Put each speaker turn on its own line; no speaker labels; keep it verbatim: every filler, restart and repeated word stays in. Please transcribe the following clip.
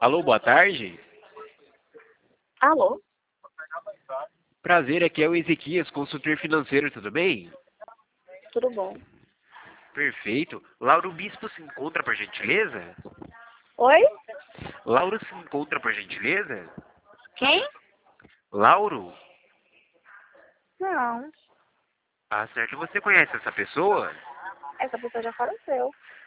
Alô, boa tarde.
Alô?
Prazer, aqui é o Ezequias, consultor financeiro, tudo bem?
Tudo bom?
Perfeito. Lauro Bispo se encontra, por gentileza?
Oi?
Lauro se encontra, por gentileza?
Quem?
Lauro?
Não,
Ah, certo. Você conhece essa pessoa?
essa pessoa já faleceu.